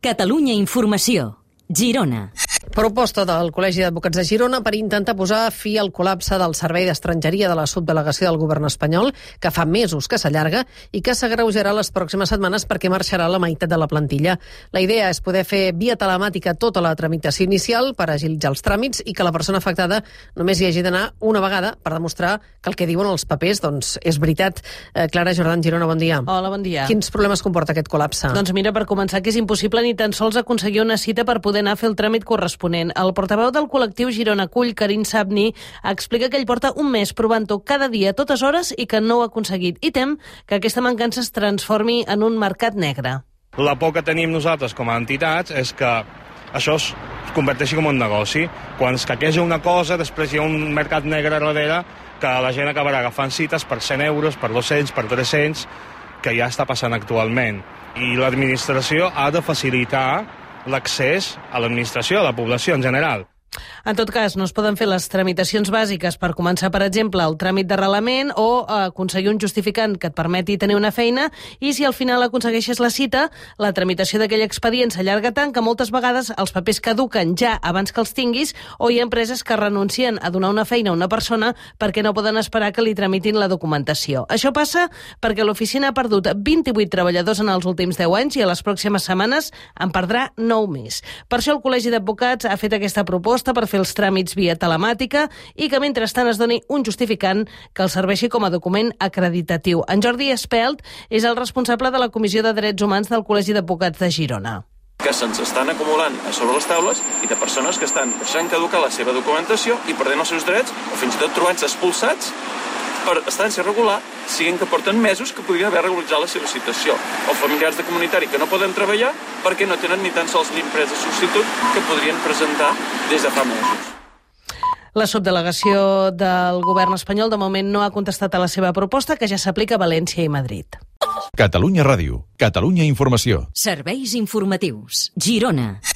Catalunya Informació, Girona. Proposta del Col·legi d'Advocats de Girona per intentar posar fi al col·lapse del Servei d'Estrangeria de la subdelegació del govern espanyol, que fa mesos que s'allarga i que s'agreujarà les pròximes setmanes perquè marxarà la meitat de la plantilla. La idea és poder fer via telemàtica tota la tramitació inicial per agilitzar els tràmits i que la persona afectada només hi hagi d'anar una vegada per demostrar que el que diuen els papers doncs, és veritat. Clara Jordan, Girona, bon dia. Hola, bon dia. Quins problemes comporta aquest col·lapse? Doncs mira, per començar, que és impossible ni tan sols aconseguir una cita per poder anar a fer el tràmit corresponent. El portaveu del col·lectiu Girona Cull, Karim Sabni, explica que ell porta un mes provant-ho cada dia, a totes hores, i que no ho ha aconseguit. I tem que aquesta mancança es transformi en un mercat negre. La por que tenim nosaltres com a entitats és que això es converteixi com un negoci. Quan es caqueja una cosa, després hi ha un mercat negre darrere que la gent acabarà agafant cites per 100 euros, per 200, per 300, que ja està passant actualment. I l'administració ha de facilitar l'accés a l'administració, a la població en general. En tot cas, no es poden fer les tramitacions bàsiques per començar, per exemple, el tràmit d'arrelament o aconseguir un justificant que et permeti tenir una feina, i si al final aconsegueixes la cita, la tramitació d'aquell expedient s'allarga tant que moltes vegades els papers caduquen ja abans que els tinguis, o hi ha empreses que renuncien a donar una feina a una persona perquè no poden esperar que li tramitin la documentació. Això passa perquè l'oficina ha perdut 28 treballadors en els últims 10 anys i a les pròximes setmanes en perdrà 9 més. Per això el Col·legi d'Advocats ha fet aquesta proposta per fer els tràmits via telemàtica i que mentrestant es doni un justificant que el serveixi com a document acreditatiu. En Jordi Espelt és el responsable de la Comissió de Drets Humans del Col·legi d'Advocats de Girona. Que se'ns estan acumulant a sobre les taules i de persones que estan deixant caducar la seva documentació i perdent els seus drets o fins i tot trobant-se expulsats per estància regular, siguin que porten mesos que podrien haver regularitzat la seva situació, o familiars de comunitari que no poden treballar perquè no tenen ni tan sols l'impresa substitut que podrien presentar des de fa mesos. La subdelegació del govern espanyol de moment no ha contestat a la seva proposta, que ja s'aplica a València i Madrid. Catalunya Ràdio, Catalunya Informació. Serveis informatius, Girona.